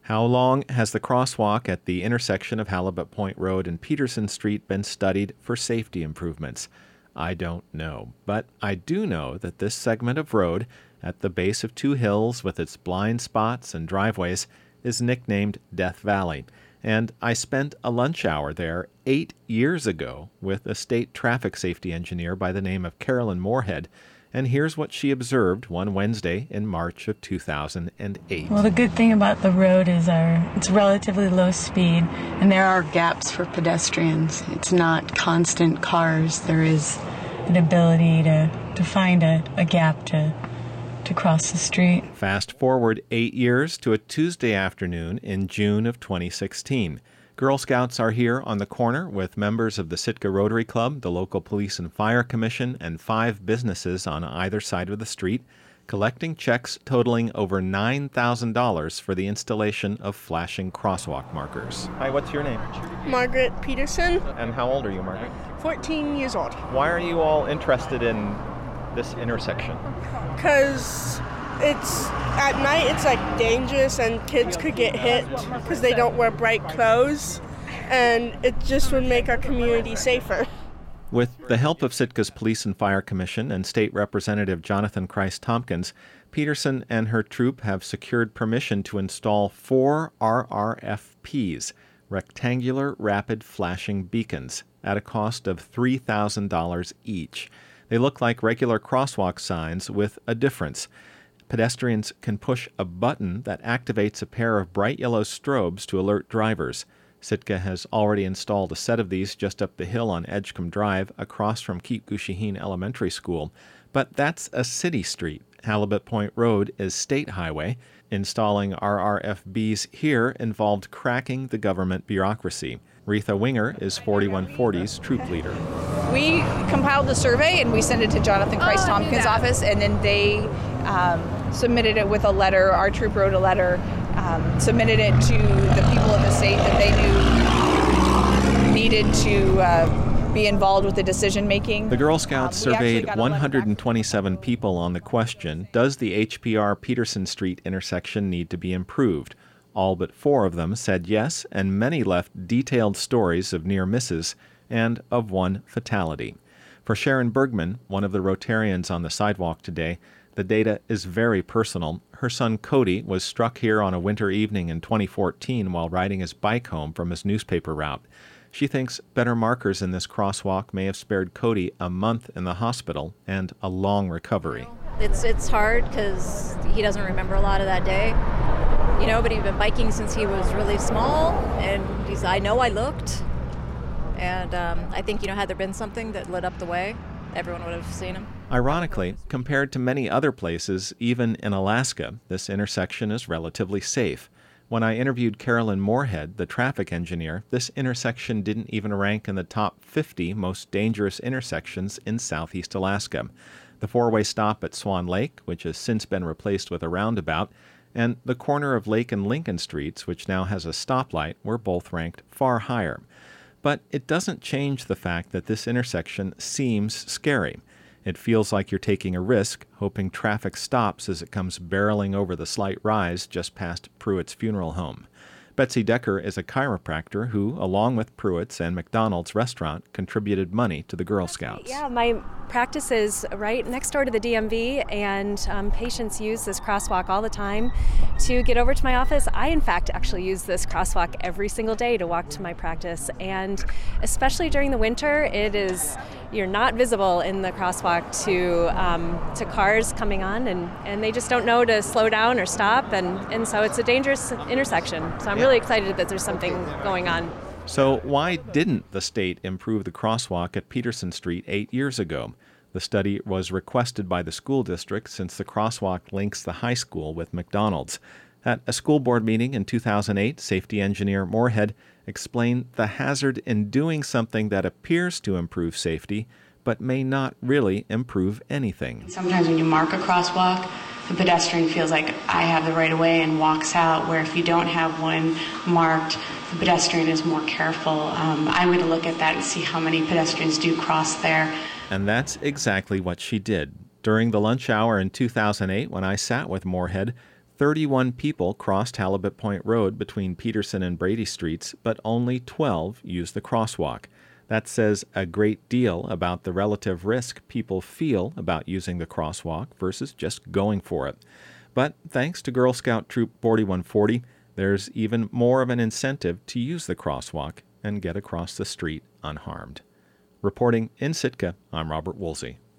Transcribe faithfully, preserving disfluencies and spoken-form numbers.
How long has the crosswalk at the intersection of Halibut Point Road and Peterson Street been studied for safety improvements? I don't know, but I do know that this segment of road at the base of two hills with its blind spots and driveways is nicknamed Death Valley, and I spent a lunch hour there eight years ago with a state traffic safety engineer by the name of Carolyn Moorhead, and here's what she observed one Wednesday in March of two thousand eight. Well, the good thing about the road is our it's relatively low speed, and there are gaps for pedestrians. It's not constant cars. There is an ability to, to find a, a gap to to cross the street. Fast forward eight years to a Tuesday afternoon in June of twenty sixteen. Girl Scouts are here on the corner with members of the Sitka Rotary Club, the local police and fire commission, and five businesses on either side of the street, collecting checks totaling over nine thousand dollars for the installation of flashing crosswalk markers. Hi, what's your name? Margaret Peterson. And how old are you, Margaret? fourteen years old. Why are you all interested in this intersection? Because it's at night it's like dangerous and kids could get hit because they don't wear bright clothes, and it just would make our community safer. With the help of Sitka's Police and Fire Commission and State Representative Jonathan Christ Tompkins, Peterson and her troop have secured permission to install four R R F Ps, rectangular rapid flashing beacons, at a cost of three thousand dollars each. They look like regular crosswalk signs with a difference. Pedestrians can push a button that activates a pair of bright yellow strobes to alert drivers. Sitka has already installed a set of these just up the hill on Edgecombe Drive across from Keet-Gushiheen Elementary School. But that's a city street. Halibut Point Road is state highway. Installing R R F Bs here involved cracking the government bureaucracy. Retha Winger is forty-one forty's troop leader. We compiled the survey and we sent it to Jonathan Christ Oh, Tompkins' office, and then they um, submitted it with a letter. Our troop wrote a letter, um, submitted it to the people in the state that they knew needed to uh, be involved with the decision making. The Girl Scouts um, surveyed one hundred twenty-seven people on the question, does the H P R Peterson Street intersection need to be improved? All but four of them said yes, and many left detailed stories of near misses and of one fatality. For Sharon Bergman, one of the Rotarians on the sidewalk today, the data is very personal. Her son Cody was struck here on a winter evening in twenty fourteen while riding his bike home from his newspaper route. She thinks better markers in this crosswalk may have spared Cody a month in the hospital and a long recovery. It's it's hard because he doesn't remember a lot of that day, you know, but he'd been biking since he was really small, and he's, I know I looked, and um, I think, you know, had there been something that lit up the way, everyone would have seen him. Ironically, compared to many other places, even in Alaska, this intersection is relatively safe. When I interviewed Carolyn Moorhead, the traffic engineer, this intersection didn't even rank in the top fifty most dangerous intersections in southeast Alaska. The four-way stop at Swan Lake, which has since been replaced with a roundabout, and the corner of Lake and Lincoln Streets, which now has a stoplight, were both ranked far higher. But it doesn't change the fact that this intersection seems scary. It feels like you're taking a risk, hoping traffic stops as it comes barreling over the slight rise just past Pruitt's funeral home. Betsy Decker is a chiropractor who, along with Pruitt's and McDonald's restaurant, contributed money to the Girl Scouts. Yeah, my practice is right next door to the D M V, and um, patients use this crosswalk all the time to get over to my office. I, in fact, actually use this crosswalk every single day to walk to my practice, and especially during the winter, it is you're not visible in the crosswalk to um, to cars coming on, and, and they just don't know to slow down or stop, and, and so it's a dangerous intersection. So I'm really excited that there's something going on. So why didn't the state improve the crosswalk at Peterson Street eight years ago? The study was requested by the school district since the crosswalk links the high school with McDonald's. At a school board meeting in two thousand eight, safety engineer Moorhead explained the hazard in doing something that appears to improve safety, but may not really improve anything. Sometimes when you mark a crosswalk, the pedestrian feels like I have the right of way and walks out, where if you don't have one marked, the pedestrian is more careful. Um, I'm going to look at that and see how many pedestrians do cross there. And that's exactly what she did. During the lunch hour in two thousand eight, when I sat with Moorhead, thirty-one people crossed Halibut Point Road between Peterson and Brady Streets, but only twelve used the crosswalk. That says a great deal about the relative risk people feel about using the crosswalk versus just going for it. But thanks to Girl Scout Troop forty-one forty, there's even more of an incentive to use the crosswalk and get across the street unharmed. Reporting in Sitka, I'm Robert Woolsey.